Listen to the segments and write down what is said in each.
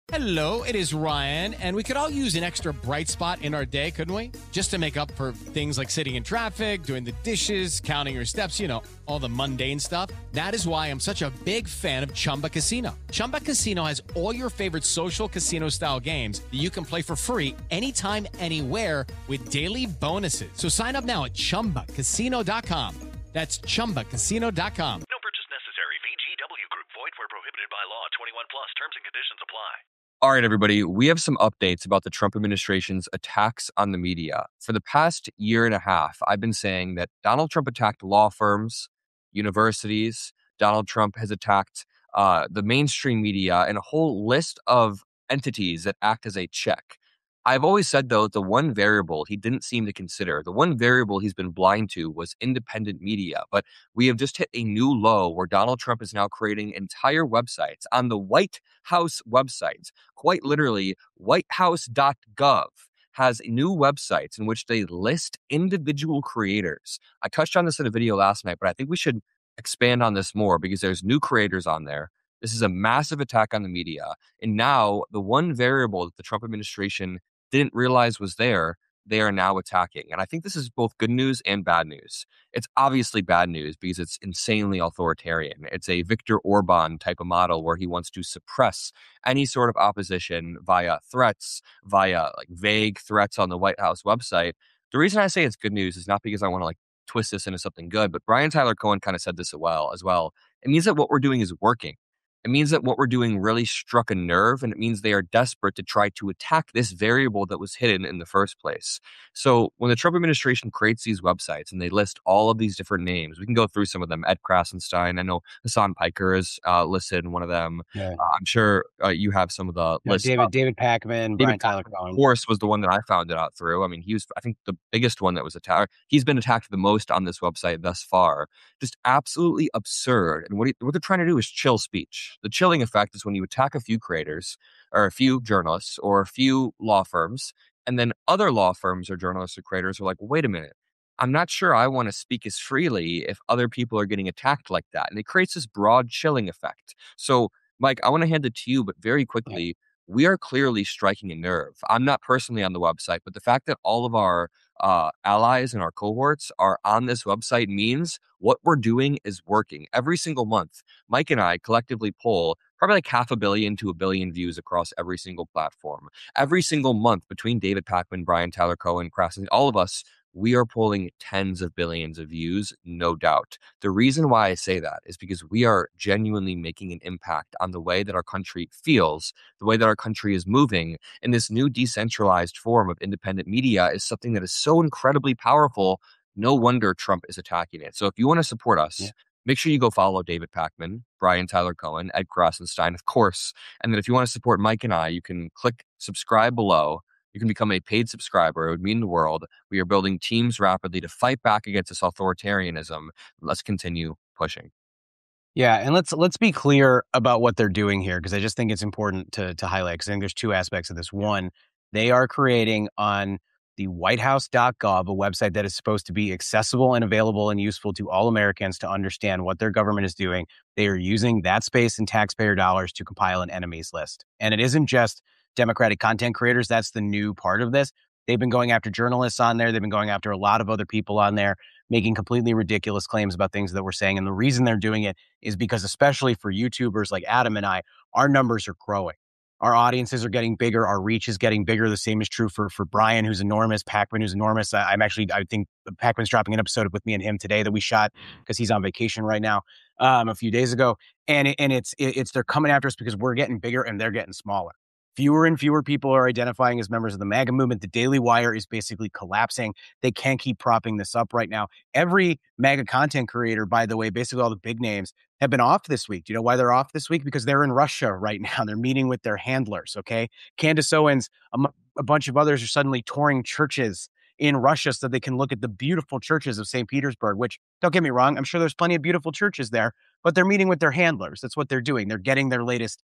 Hello, it is Ryan, and we could all use an extra bright spot in our day, couldn't we? Just to make up for things like sitting in traffic, doing the dishes, counting your steps, all the mundane stuff. That is why I'm such a big fan of Chumba Casino. Chumba Casino has all your favorite social casino-style games that you can play for free anytime, anywhere with daily bonuses. So sign up now at ChumbaCasino.com. That's ChumbaCasino.com. No purchase necessary. VGW Group. Void where prohibited by law. 21 plus. Terms and conditions apply. All right, everybody, we have some updates about the Trump administration's attacks on the media. For the past year and a half, I've been saying that Donald Trump attacked law firms, universities. Donald Trump has attacked the mainstream media and a whole list of entities that act as a check. I've always said, though, the one variable he didn't seem to consider, the one variable he's been blind to was independent media. But we have just hit a new low where Donald Trump is now creating entire websites on the White House website. Quite literally, whitehouse.gov has new websites in which they list individual creators. I touched on this in a video last night, but I think we should expand on this more because there's new creators on there. This is a massive attack on the media. And now the one variable that the Trump administration didn't realize was there, they are now attacking. And I think this is both good news and bad news. It's obviously bad news because it's insanely authoritarian. It's a Viktor Orban type of model where he wants to suppress any sort of opposition via threats, via like vague threats on the White House website. The reason I say it's good news is not because I want to twist this into something good, but Brian Tyler Cohen kind of said this as well. It means that what we're doing is working. It means that what we're doing really struck a nerve, and it means they are desperate to try to attack this variable that was hidden in the first place. So when the Trump administration creates these websites and they list all of these different names, we can go through some of them. Ed Krasenstein, I know Hassan Piker is listed in one of them. Yeah. I'm sure you have some of the lists. David Pakman, Brian Tyler Cohen. Of course, was the one that I found it out through. I mean, he was, I think, the biggest one that was attacked. He's been attacked the most on this website thus far. Just absolutely absurd. And what they're trying to do is chill speech. The chilling effect is when you attack a few creators or a few journalists or a few law firms, and then other law firms or journalists or creators are like, well, wait a minute, I'm not sure I want to speak as freely if other people are getting attacked like that. And it creates this broad chilling effect. So, Mike, I want to hand it to you, but very quickly, we are clearly striking a nerve. I'm not personally on the website, but the fact that all of our allies and our cohorts are on this website means what we're doing is working. Every single month, Mike and I collectively pull probably like 500 million to 1 billion views across every single platform. Every single month between David Pakman, Brian Tyler Cohen, Krasen, all of us, we are pulling tens of billions of views, no doubt. The reason why I say that is because we are genuinely making an impact on the way that our country feels, the way that our country is moving. And this new decentralized form of independent media is something that is so incredibly powerful. No wonder Trump is attacking it. So if you want to support us, make sure you go follow David Pakman, Brian Tyler Cohen, Ed Krasenstein, of course. And then if you want to support Mike and I, you can click subscribe below. You can become a paid subscriber. It would mean the world. We are building teams rapidly to fight back against this authoritarianism. Let's continue pushing. Yeah, and let's be clear about what they're doing here, because I just think it's important to highlight, because I think there's two aspects of this. One, they are creating on the whitehouse.gov, a website that is supposed to be accessible and available and useful to all Americans to understand what their government is doing. They are using that space and taxpayer dollars to compile an enemies list. And it isn't just Democratic content creators. That's the new part of this. They've been going after journalists on there. They've been going after a lot of other people on there, making completely ridiculous claims about things that we're saying. And the reason they're doing it is because, especially for YouTubers like Adam and I, our numbers are growing. Our audiences are getting bigger. Our reach is getting bigger. The same is true for Brian, who's enormous, Pakman, who's enormous. I think Pakman's dropping an episode with me and him today that we shot because he's on vacation right now a few days ago. And it's they're coming after us because we're getting bigger and they're getting smaller. Fewer and fewer people are identifying as members of the MAGA movement. The Daily Wire is basically collapsing. They can't keep propping this up right now. Every MAGA content creator, by the way, basically all the big names, have been off this week. Do you know why they're off this week? Because they're in Russia right now. They're meeting with their handlers, okay? Candace Owens, a bunch of others are suddenly touring churches in Russia so they can look at the beautiful churches of St. Petersburg, which, don't get me wrong, I'm sure there's plenty of beautiful churches there, but they're meeting with their handlers. That's what they're doing. They're getting their latest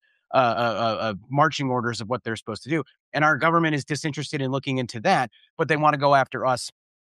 marching orders of what they're supposed to do. And our government is disinterested in looking into that, but they want to go after us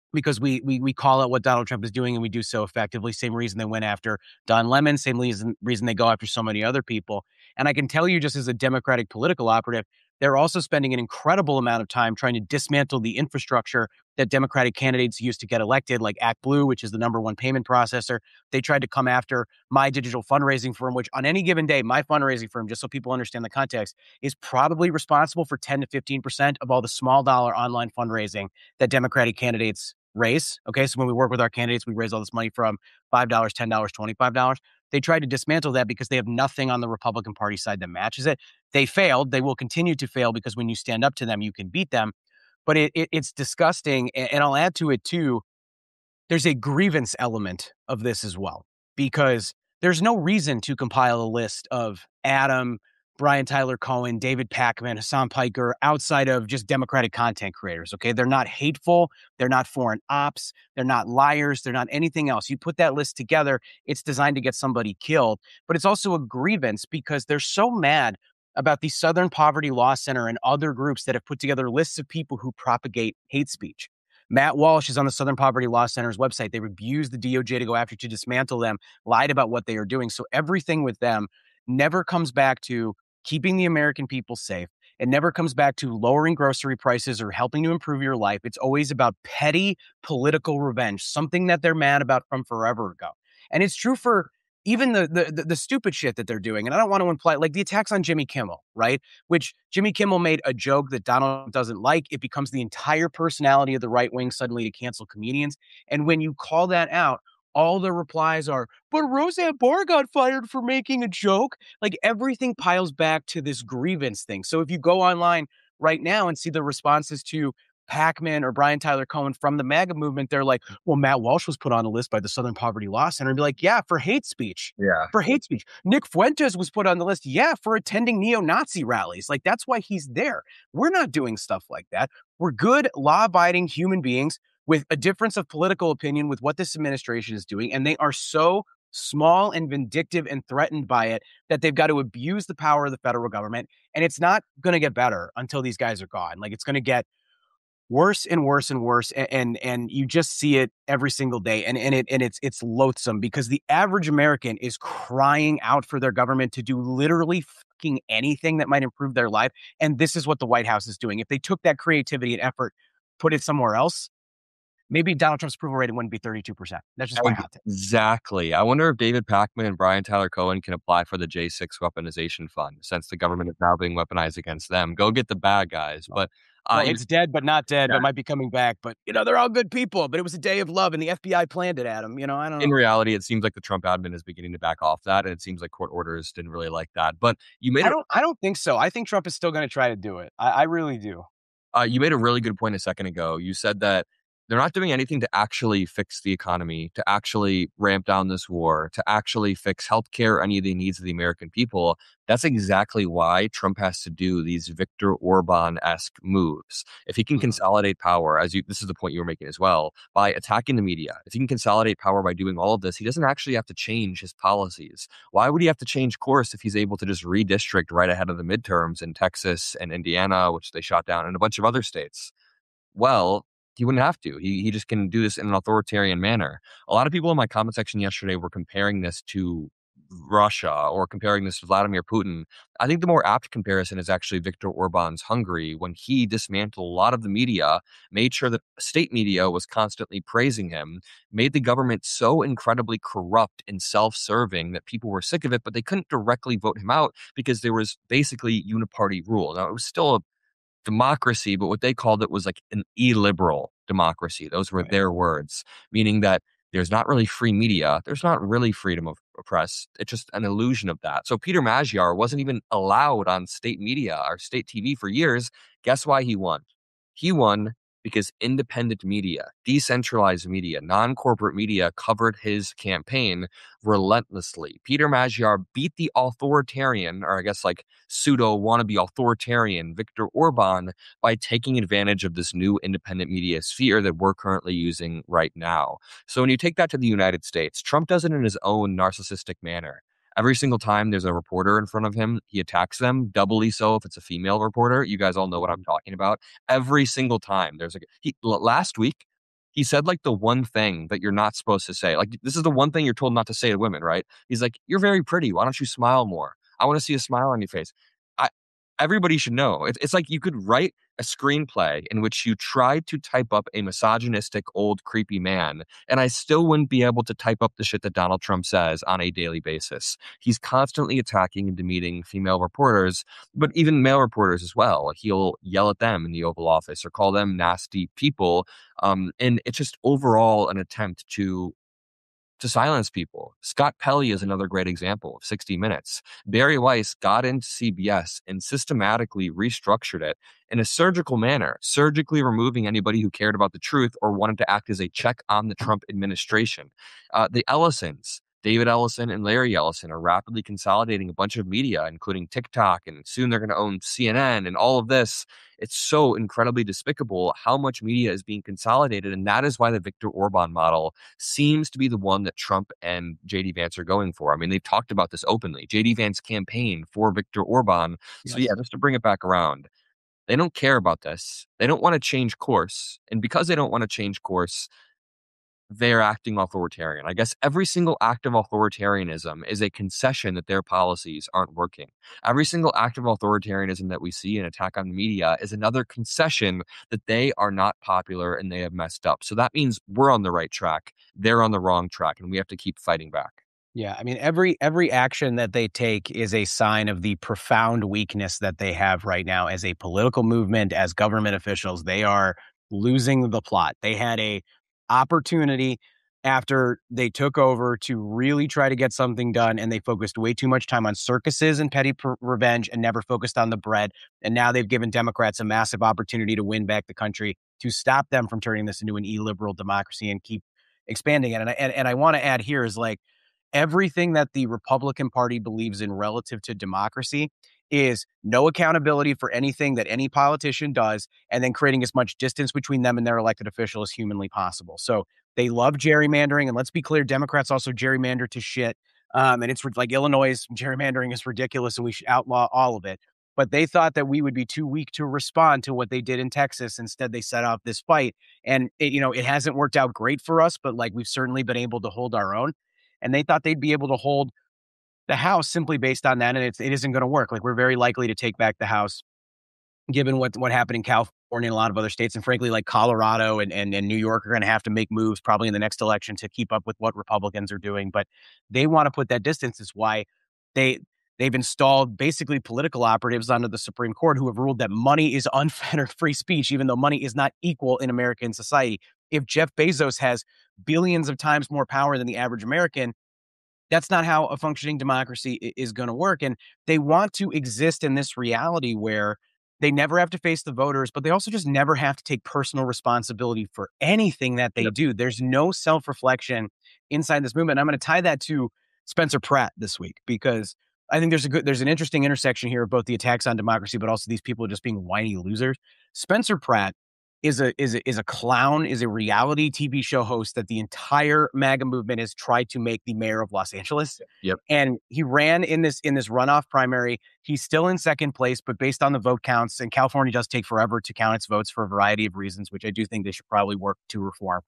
because we call out what Donald Trump is doing and we do so effectively. Same reason they went after Don Lemon, same reason they go after so many other people. And I can tell you, just as a Democratic political operative, they're also spending an incredible amount of time trying to dismantle the infrastructure that Democratic candidates use to get elected, like ActBlue, which is the number one payment processor. They tried to come after my digital fundraising firm, which on any given day, my fundraising firm, just so people understand the context, is probably responsible for 10 to 15% of all the small dollar online fundraising that Democratic candidates raise. Okay. So when we work with our candidates, we raise all this money from $5, $10, $25. They tried to dismantle that because they have nothing on the Republican Party side that matches it. They failed. They will continue to fail because when you stand up to them, you can beat them. But it's disgusting. And I'll add to it too, there's a grievance element of this as well, because there's no reason to compile a list of Adam, Brian Tyler Cohen, David Pakman, Hassan Piker, outside of just Democratic content creators, okay? They're not hateful. They're not foreign ops. They're not liars. They're not anything else. You put that list together, it's designed to get somebody killed. But it's also a grievance because they're so mad about the Southern Poverty Law Center and other groups that have put together lists of people who propagate hate speech. Matt Walsh is on the Southern Poverty Law Center's website. They've abused the DOJ to go after, to dismantle them, lied about what they are doing. So everything with them never comes back to keeping the American people safe. It never comes back to lowering grocery prices or helping to improve your life. It's always about petty political revenge, something that they're mad about from forever ago. And it's true for even the stupid shit that they're doing. And I don't want to imply, like the attacks on Jimmy Kimmel, right? Which Jimmy Kimmel made a joke that Donald doesn't like. It becomes the entire personality of the right wing suddenly to cancel comedians. And when you call that out, all the replies are, but Roseanne Barr got fired for making a joke. Like everything piles back to this grievance thing. So if you go online right now and see the responses to Pakman or Brian Tyler Cohen from the MAGA movement, they're like, well, Matt Walsh was put on a list by the Southern Poverty Law Center. And be like, yeah, for hate speech. Yeah. For hate speech. Nick Fuentes was put on the list. Yeah, for attending neo-Nazi rallies. Like, that's why he's there. We're not doing stuff like that. We're good, law-abiding human beings with a difference of political opinion with what this administration is doing. And they are so small and vindictive and threatened by it that they've got to abuse the power of the federal government. And it's not going to get better until these guys are gone. Like, it's going to get worse and worse and worse, and you just see it every single day, and it's loathsome because the average American is crying out for their government to do literally fucking anything that might improve their life, and this is what the White House is doing. If they took that creativity and effort, put it somewhere else, maybe Donald Trump's approval rating wouldn't be 32%. That's just my hot take. Exactly. I wonder if David Pakman and Brian Tyler Cohen can apply for the J6 weaponization fund, since the government is now being weaponized against them. Go get the bad guys, but. Well, it's dead, but not dead, but might be coming back. But, they're all good people. But it was a day of love, and the FBI planned it, Adam. I don't know. In reality, it seems like the Trump admin is beginning to back off that, and it seems like court orders didn't really like that. But you made I don't think so. I think Trump is still going to try to do it. I really do. You made a really good point a second ago. You said that they're not doing anything to actually fix the economy, to actually ramp down this war, to actually fix healthcare, any of the needs of the American people. That's exactly why Trump has to do these Viktor Orban-esque moves. If he can consolidate power, this is the point you were making as well, by attacking the media, if he can consolidate power by doing all of this, he doesn't actually have to change his policies. Why would he have to change course if he's able to just redistrict right ahead of the midterms in Texas and Indiana, which they shot down, and a bunch of other states? Well, he wouldn't have to. He just can do this in an authoritarian manner. A lot of people in my comment section yesterday were comparing this to Russia or comparing this to Vladimir Putin. I think the more apt comparison is actually Viktor Orban's Hungary, when he dismantled a lot of the media, made sure that state media was constantly praising him, made the government so incredibly corrupt and self-serving that people were sick of it, but they couldn't directly vote him out because there was basically uniparty rule. Now, it was still a democracy, but what they called it was like an illiberal democracy. Those were their words, meaning that there's not really free media. There's not really freedom of press. It's just an illusion of that. So Peter Magyar wasn't even allowed on state media or state TV for years. Guess why he won? He won because independent media, decentralized media, non-corporate media covered his campaign relentlessly. Peter Magyar beat the authoritarian, or I guess like pseudo wannabe authoritarian Viktor Orban by taking advantage of this new independent media sphere that we're currently using right now. So when you take that to the United States, Trump does it in his own narcissistic manner. Every single time there's a reporter in front of him, he attacks them, doubly so if it's a female reporter. You guys all know what I'm talking about. Every single time last week, he said like the one thing that you're not supposed to say. Like, this is the one thing you're told not to say to women, right? He's like, you're very pretty. Why don't you smile more? I want to see a smile on your face. I, Everybody should know. It's like you could write a screenplay in which you tried to type up a misogynistic, old, creepy man, and I still wouldn't be able to type up the shit that Donald Trump says on a daily basis. He's constantly attacking and demeaning female reporters, but even male reporters as well. Like, he'll yell at them in the Oval Office or call them nasty people. And it's just overall an attempt to silence people. Scott Pelley is another great example of 60 Minutes. Barry Weiss got into CBS and systematically restructured it in a surgical manner, surgically removing anybody who cared about the truth or wanted to act as a check on the Trump administration. The Ellisons, David Ellison and Larry Ellison, are rapidly consolidating a bunch of media, including TikTok, and soon they're going to own CNN and all of this. It's so incredibly despicable how much media is being consolidated, and that is why the Viktor Orban model seems to be the one that Trump and J.D. Vance are going for. I mean, they've talked about this openly. J.D. Vance campaigned for Viktor Orban. Yes. So yeah, just to bring it back around, they don't care about this. They don't want to change course. And because they don't want to change course, they're acting authoritarian. I guess every single act of authoritarianism is a concession that their policies aren't working. Every single act of authoritarianism that we see in attack on the media is another concession that they are not popular and they have messed up. So that means we're on the right track, they're on the wrong track, and we have to keep fighting back. Yeah, I mean, every action that they take is a sign of the profound weakness that they have right now as a political movement, as government officials. They are losing the plot. They had a opportunity after they took over to really try to get something done, and they focused way too much time on circuses and petty revenge and never focused on the bread. And now they've given Democrats a massive opportunity to win back the country, to stop them from turning this into an illiberal democracy and keep expanding it. And I want to add here is, like, everything that the Republican Party believes in relative to democracy is no accountability for anything that any politician does, and then creating as much distance between them and their elected official as humanly possible. So they love gerrymandering, and let's be clear, Democrats also gerrymander to shit. And it's like Illinois' gerrymandering is ridiculous, and we should outlaw all of it. But they thought that we would be too weak to respond to what they did in Texas. Instead, they set off this fight, and it hasn't worked out great for us, but like, we've certainly been able to hold our own. And they thought they'd be able to hold the House simply based on that, and it isn't going to work. Like, we're very likely to take back the House, given what happened in California and a lot of other states. And frankly, like Colorado and New York are going to have to make moves probably in the next election to keep up with what Republicans are doing. But they want to put that distance. Is why they've installed basically political operatives onto the Supreme Court who have ruled that money is unfettered free speech, even though money is not equal in American society. If Jeff Bezos has billions of times more power than the average American, that's not how a functioning democracy is going to work. And they want to exist in this reality where they never have to face the voters, but they also just never have to take personal responsibility for anything that they do. There's no self-reflection inside this movement. And I'm going to tie that to Spencer Pratt this week, because I think there's an interesting intersection here of both the attacks on democracy, but also these people just being whiny losers. Spencer Pratt is a clown, is a reality TV show host that the entire MAGA movement has tried to make the mayor of Los Angeles. Yep. And he ran in this runoff primary. He's still in second place, but based on the vote counts, and California does take forever to count its votes for a variety of reasons, which I do think they should probably work to reform.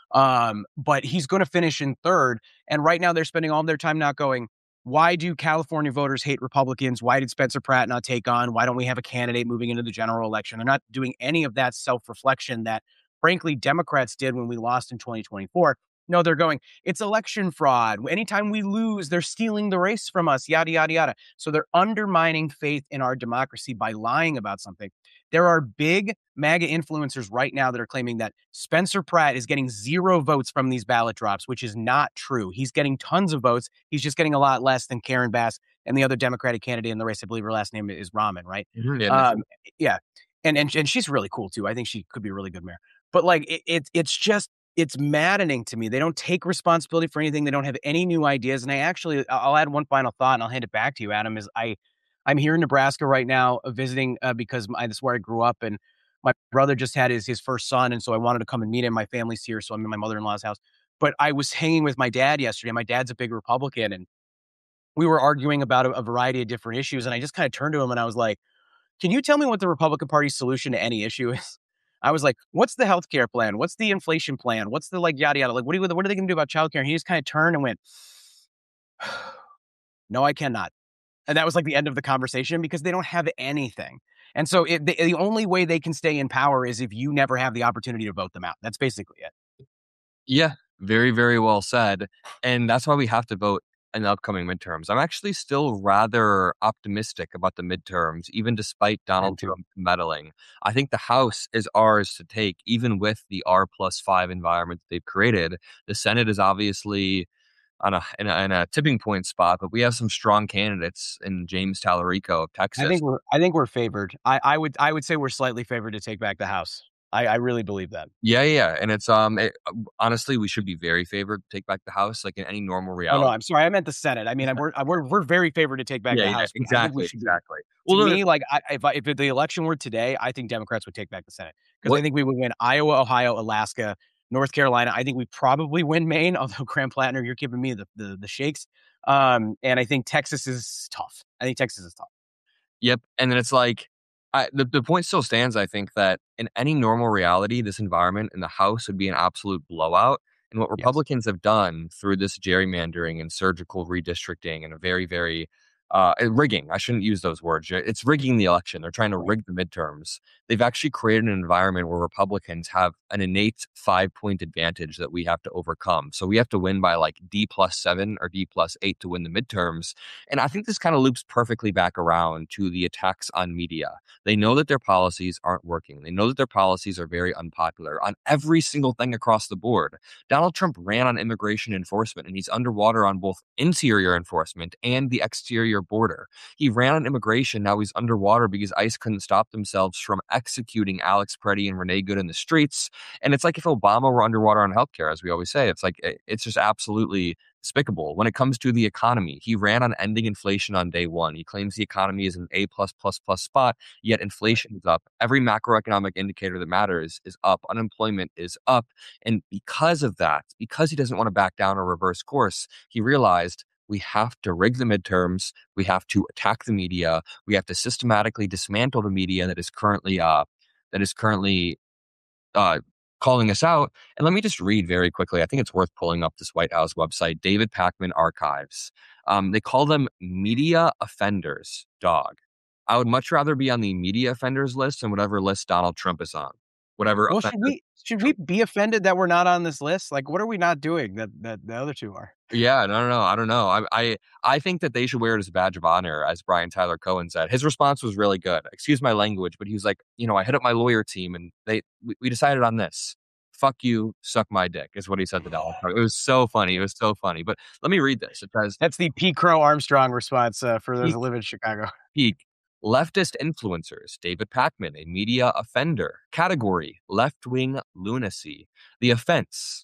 But he's going to finish in third. And right now they're spending all of their time not going, why do California voters hate Republicans? Why did Spencer Pratt not take on? Why don't we have a candidate moving into the general election? They're not doing any of that self-reflection that, frankly, Democrats did when we lost in 2024. No, they're going, it's election fraud. Anytime we lose, they're stealing the race from us, yada, yada, yada. So they're undermining faith in our democracy by lying about something. There are big MAGA influencers right now that are claiming that Spencer Pratt is getting 0 votes from these ballot drops, which is not true. He's getting tons of votes. He's just getting a lot less than Karen Bass and the other Democratic candidate in the race. I believe her last name is Rahman, right? Mm-hmm. Yeah. And she's really cool too. I think she could be a really good mayor. But like, it's maddening to me. They don't take responsibility for anything. They don't have any new ideas. And I'll add one final thought and I'll hand it back to you, Adam, is I'm here in Nebraska right now visiting because that's where I grew up. And my brother just had his first son. And so I wanted to come and meet him. My family's here. So I'm in my mother-in-law's house. But I was hanging with my dad yesterday. My dad's a big Republican. And we were arguing about a variety of different issues. And I just kind of turned to him and I was like, can you tell me what the Republican Party's solution to any issue is? I was like, what's the healthcare plan? What's the inflation plan? What's the like yada yada? Like, what are they going to do about childcare? And he just kind of turned and went, no, I cannot. And that was like the end of the conversation because they don't have anything. And so the only way they can stay in power is if you never have the opportunity to vote them out. That's basically it. Yeah, very, very well said. And that's why we have to vote in the upcoming midterms. I'm actually still rather optimistic about the midterms, even despite Donald Trump meddling. I think the House is ours to take, even with the R+5 environment that they've created. The Senate is obviously in a tipping point spot, but we have some strong candidates in James Tallarico of Texas. I think we're favored. I would say we're slightly favored to take back the House. I really believe that. Yeah. And it's honestly, we should be very favored to take back the House, like in any normal reality. Oh, no, I'm sorry. I meant the Senate. I mean, we're very favored to take back the House. Exactly. Well, to me, like, if the election were today, I think Democrats would take back the Senate because I think we would win Iowa, Ohio, Alaska, North Carolina. I think we probably win Maine, although Graham Plattner, you're giving me the shakes. And I think Texas is tough. Yep. And then it's like, the point still stands, I think, that in any normal reality, this environment in the House would be an absolute blowout. And what Republicans have done through this gerrymandering and surgical redistricting and a very, very rigging. I shouldn't use those words. It's rigging the election. They're trying to rig the midterms. They've actually created an environment where Republicans have an innate 5-point advantage that we have to overcome. So we have to win by like D+7 or D+8 to win the midterms. And I think this kind of loops perfectly back around to the attacks on media. They know that their policies aren't working. They know that their policies are very unpopular on every single thing across the board. Donald Trump ran on immigration enforcement, and he's underwater on both interior enforcement and the exterior border. He ran on immigration. Now he's underwater because ICE couldn't stop themselves from executing Alex Preddy and Renee Good in the streets. And it's like if Obama were underwater on healthcare, as we always say. It's like, it's just absolutely despicable. When it comes to the economy, he ran on ending inflation on day one. He claims the economy is an A+++ spot, yet inflation is up. Every macroeconomic indicator that matters is up. Unemployment is up. And because of that, because he doesn't want to back down or reverse course, he realized we have to rig the midterms. We have to attack the media. We have to systematically dismantle the media that is currently calling us out. And let me just read very quickly. I think it's worth pulling up this White House website, David Pakman Archives. They call them media offenders, dog. I would much rather be on the media offenders list than whatever list Donald Trump is on. Well, should we be offended that we're not on this list? Like, what are we not doing that the other two are? Yeah, no, I don't know. I think that they should wear it as a badge of honor, as Brian Tyler Cohen said. His response was really good. Excuse my language, but he was like, I hit up my lawyer team and we decided on this. Fuck you, suck my dick, is what he said to Donald Trump. It was so funny. But let me read this. It says, that's the Pete Crow Armstrong response for those who live in Chicago. Peak. Leftist influencers, David Pakman, a media offender. Category, left-wing lunacy. The offense.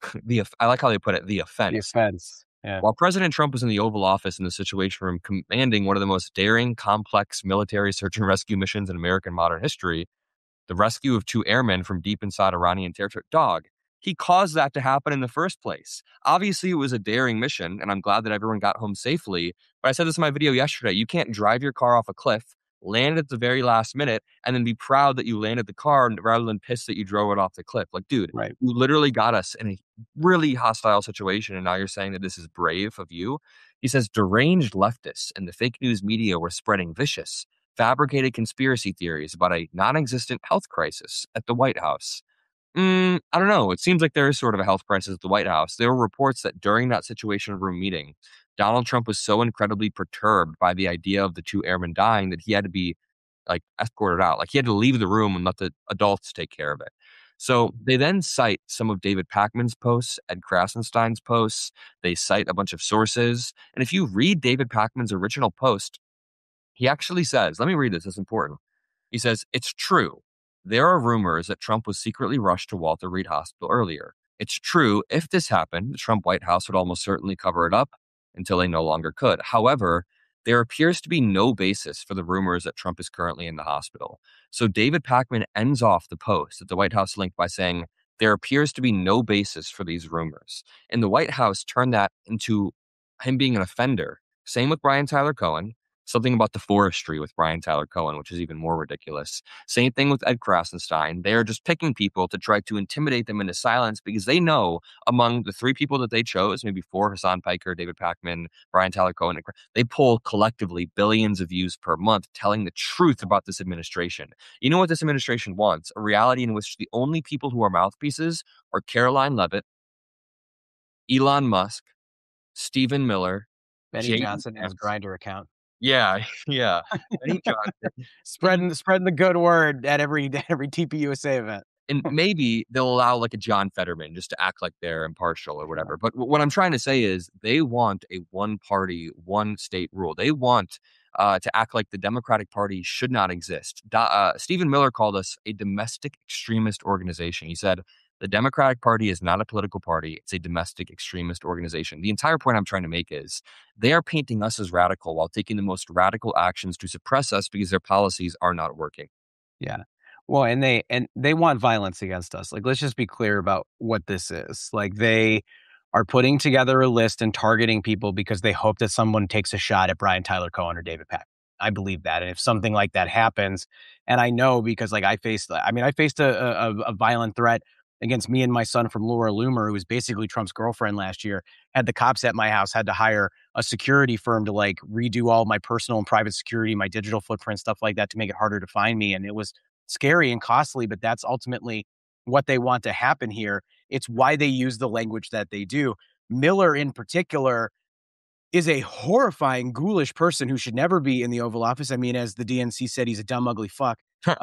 I like how they put it, the offense. The offense, yeah. While President Trump was in the Oval Office in the Situation Room commanding one of the most daring, complex military search and rescue missions in American modern history, the rescue of 2 airmen from deep inside Iranian territory, he caused that to happen in the first place. Obviously, it was a daring mission, and I'm glad that everyone got home safely. But I said this in my video yesterday. You can't drive your car off a cliff, land at the very last minute, and then be proud that you landed the car rather than pissed that you drove it off the cliff. Like, dude, right. You literally got us in a really hostile situation, and now you're saying that this is brave of you? He says deranged leftists and the fake news media were spreading vicious, fabricated conspiracy theories about a non-existent health crisis at the White House. I don't know. It seems like there is sort of a health crisis at the White House. There were reports that during that Situation Room meeting, Donald Trump was so incredibly perturbed by the idea of the 2 airmen dying that he had to be escorted out. Like he had to leave the room and let the adults take care of it. So they then cite some of David Pakman's posts, Ed Krasenstein's posts. They cite a bunch of sources. And if you read David Pakman's original post, he actually says, let me read this. It's important. He says, it's true. There are rumors that Trump was secretly rushed to Walter Reed Hospital earlier. It's true, if this happened, the Trump White House would almost certainly cover it up until they no longer could. However, there appears to be no basis for the rumors that Trump is currently in the hospital. So David Pakman ends off the post at the White House link by saying, there appears to be no basis for these rumors. And the White House turned that into him being an offender. Same with Brian Tyler Cohen. Something about the forestry with Brian Tyler Cohen, which is even more ridiculous. Same thing with Ed Krasenstein. They are just picking people to try to intimidate them into silence because they know among the three people that they chose, maybe four, Hassan Piker, David Pakman, Brian Tyler Cohen, they pull collectively billions of views per month telling the truth about this administration. You know what this administration wants? A reality in which the only people who are mouthpieces are Caroline Levitt, Elon Musk, Stephen Miller, Benny J.D. Johnson has Vance. Grindr account. Yeah, yeah. Benny Johnson. Spreading the good word at every TPUSA event. And maybe they'll allow like a John Fetterman just to act like they're impartial or whatever. But what I'm trying to say is they want a one party, one state rule. They want to act like the Democratic Party should not exist. Stephen Miller called us a domestic extremist organization. He said, the Democratic Party is not a political party. It's a domestic extremist organization. The entire point I'm trying to make is they are painting us as radical while taking the most radical actions to suppress us because their policies are not working. Yeah. Well, and they want violence against us. Like, let's just be clear about what this is. Like, they are putting together a list and targeting people because they hope that someone takes a shot at Brian Tyler Cohen or David Pakman. I believe that. And if something like that happens, and I know because like I faced a violent threat against me and my son from Laura Loomer, who was basically Trump's girlfriend last year, had the cops at my house, had to hire a security firm to like redo all my personal and private security, my digital footprint, stuff like that to make it harder to find me. And it was scary and costly, but that's ultimately what they want to happen here. It's why they use the language that they do. Miller in particular is a horrifying, ghoulish person who should never be in the Oval Office. I mean, as the DNC said, he's a dumb, ugly fuck.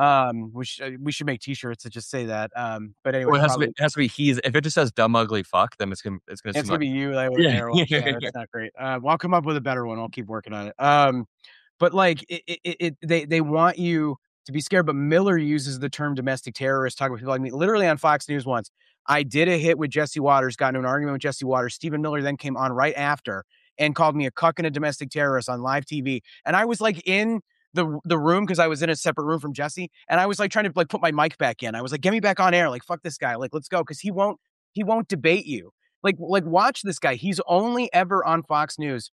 We should make T-shirts that just say that. But anyway, well, it has to be he's. If it just says dumb, ugly fuck, then it's gonna be you. Like, yeah. That's not great. Well, I'll come up with a better one. I'll keep working on it. But like they want you to be scared. But Miller uses the term domestic terrorist, talking about people like me. Literally on Fox News once, I did a hit with Jesse Waters, got into an argument with Jesse Waters. Stephen Miller then came on right after and called me a cuck and a domestic terrorist on live TV. And I was like in the room because I was in a separate room from Jesse. And I was like trying to like put my mic back in. I was like, get me back on air. Like, fuck this guy. Like, let's go. Cause he won't debate you. Like watch this guy. He's only ever on Fox News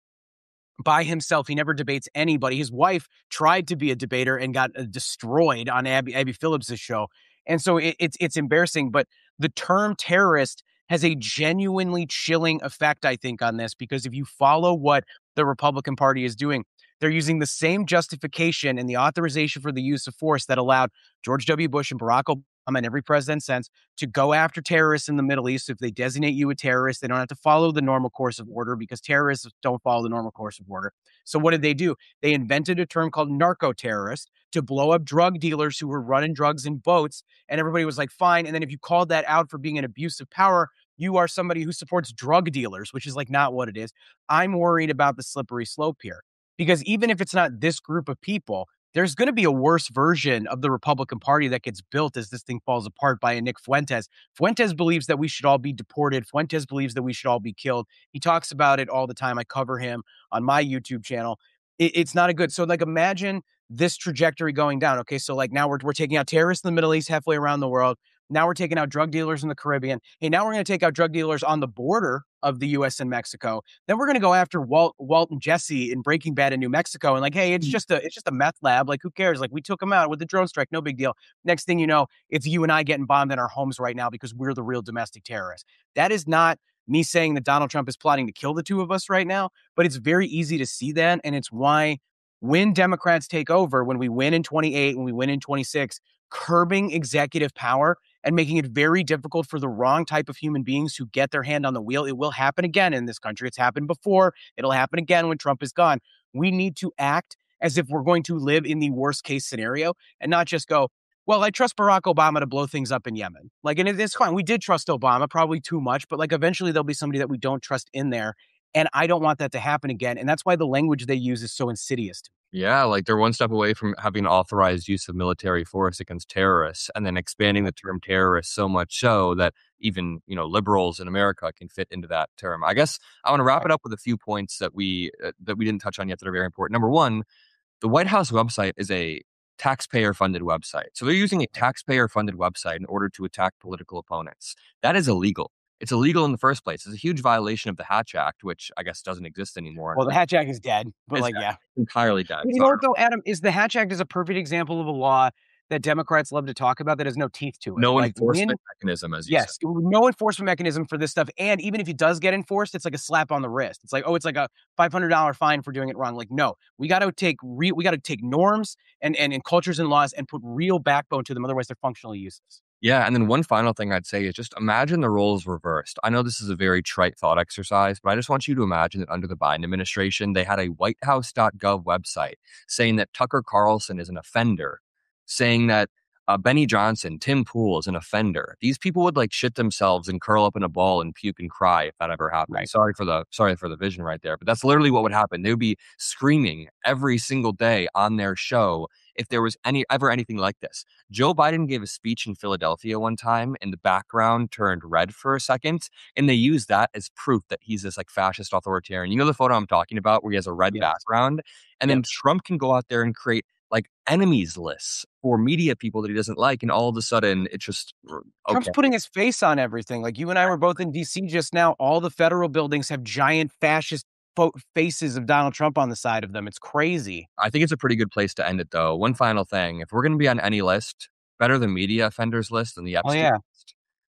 by himself. He never debates anybody. His wife tried to be a debater and got destroyed on Abby Phillips' show. And so it's embarrassing. But the term terrorist has a genuinely chilling effect, I think, on this, because if you follow what the Republican Party is doing, they're using the same justification and the authorization for the use of force that allowed George W. Bush and Barack Obama and every president since to go after terrorists in the Middle East. If they designate you a terrorist, they don't have to follow the normal course of order because terrorists don't follow the normal course of order. So what did they do? They invented a term called narco-terrorist to blow up drug dealers who were running drugs in boats. And everybody was like, fine. And then if you called that out for being an abuse of power, you are somebody who supports drug dealers, which is like not what it is. I'm worried about the slippery slope here because even if it's not this group of people, there's going to be a worse version of the Republican Party that gets built as this thing falls apart by a Nick Fuentes. Fuentes believes that we should all be deported. Fuentes believes that we should all be killed. He talks about it all the time. I cover him on my YouTube channel. It's not a good. So like imagine this trajectory going down. Okay, so like now we're taking out terrorists in the Middle East, halfway around the world. Now we're taking out drug dealers in the Caribbean. Hey, now we're going to take out drug dealers on the border of the U.S. and Mexico. Then we're going to go after Walt and Jesse in Breaking Bad in New Mexico. And like, hey, it's just a meth lab. Like, who cares? Like, we took them out with the drone strike. No big deal. Next thing you know, it's you and I getting bombed in our homes right now because we're the real domestic terrorists. That is not me saying that Donald Trump is plotting to kill the two of us right now, but it's very easy to see that. And it's why when Democrats take over, when we win in 28, when we win in 26, curbing executive power and making it very difficult for the wrong type of human beings who get their hand on the wheel. It will happen again in this country. It's happened before. It'll happen again when Trump is gone. We need to act as if we're going to live in the worst case scenario and not just go, well, I trust Barack Obama to blow things up in Yemen. Like, and it's fine. We did trust Obama, probably too much, but like eventually there'll be somebody that we don't trust in there. And I don't want that to happen again. And that's why the language they use is so insidious to me. Yeah, like they're one step away from having authorized use of military force against terrorists and then expanding the term terrorist so much so that even, liberals in America can fit into that term. I guess I want to wrap it up with a few points that we didn't touch on yet that are very important. Number one, the White House website is a taxpayer-funded website. So they're using a taxpayer-funded website in order to attack political opponents. That is illegal. It's illegal in the first place. It's a huge violation of the Hatch Act, which I guess doesn't exist anymore. Well, the Hatch Act is dead, but entirely dead. You know what though, Adam, is the Hatch Act is a perfect example of a law that Democrats love to talk about that has no teeth to it. No enforcement mechanism, as you said. Yes, no enforcement mechanism for this stuff. And even if it does get enforced, it's like a slap on the wrist. It's like, oh, it's like a $500 fine for doing it wrong. Like, no, we got to take norms and cultures and laws and put real backbone to them. Otherwise, they're functionally useless. Yeah, and then one final thing I'd say is just imagine the roles reversed. I know this is a very trite thought exercise, but I just want you to imagine that under the Biden administration, they had a whitehouse.gov website saying that Tucker Carlson is an offender, saying that Benny Johnson, Tim Pool is an offender. These people would like shit themselves and curl up in a ball and puke and cry if that ever happened. Right. Sorry for the vision right there, but that's literally what would happen. They would be screaming every single day on their show if there was ever anything like this. Joe Biden gave a speech in Philadelphia one time and the background turned red for a second, and they used that as proof that he's this like fascist authoritarian. You know the photo I'm talking about where he has a red background? And then Trump can go out there and create like enemies lists for media people that he doesn't like, and all of a sudden it's just okay. Trump's putting his face on everything. Like you and I were both in DC just now. All the federal buildings have giant fascist faces of Donald Trump on the side of them. It's crazy. I think it's a pretty good place to end it, though. One final thing: if we're going to be on any list, better the media offenders list than the Epstein list.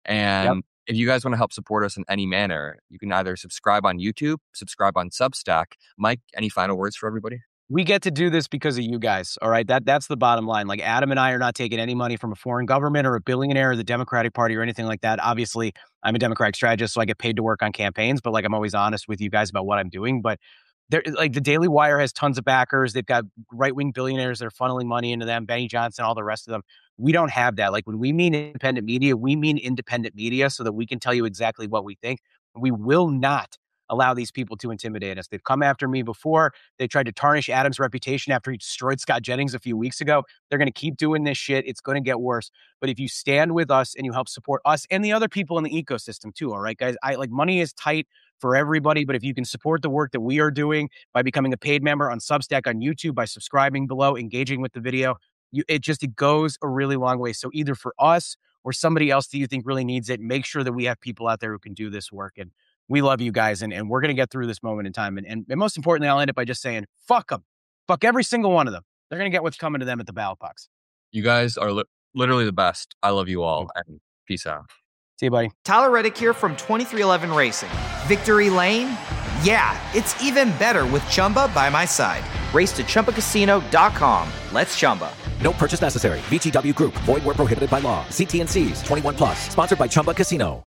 And if you guys want to help support us in any manner, you can either subscribe on YouTube, subscribe on Substack. Mike, any final words for everybody? We get to do this because of you guys. All right. That's the bottom line. Like Adam and I are not taking any money from a foreign government or a billionaire or the Democratic Party or anything like that. Obviously, I'm a Democratic strategist, so I get paid to work on campaigns, but like I'm always honest with you guys about what I'm doing. But there, like the Daily Wire has tons of backers. They've got right-wing billionaires that are funneling money into them, Benny Johnson, all the rest of them. We don't have that. Like when we mean independent media, we mean independent media so that we can tell you exactly what we think. We will not allow these people to intimidate us. They've come after me before. They tried to tarnish Adam's reputation after he destroyed Scott Jennings a few weeks ago. They're going to keep doing this shit. It's going to get worse. But if you stand with us and you help support us and the other people in the ecosystem too, all right, guys? Money is tight for everybody, but if you can support the work that we are doing by becoming a paid member on Substack, on YouTube, by subscribing below, engaging with the video, it goes a really long way. So either for us or somebody else that you think really needs it, make sure that we have people out there who can do this work. And we love you guys, and we're going to get through this moment in time. And most importantly, I'll end it by just saying, fuck them. Fuck every single one of them. They're going to get what's coming to them at the ballot box. You guys are literally the best. I love you all, and peace out. See you, buddy. Tyler Reddick here from 23XI Racing. Victory Lane? Yeah, it's even better with Chumba by my side. Race to ChumbaCasino.com. Let's Chumba. No purchase necessary. VGW Group. Void where prohibited by law. See T&Cs. 21+. Sponsored by Chumba Casino.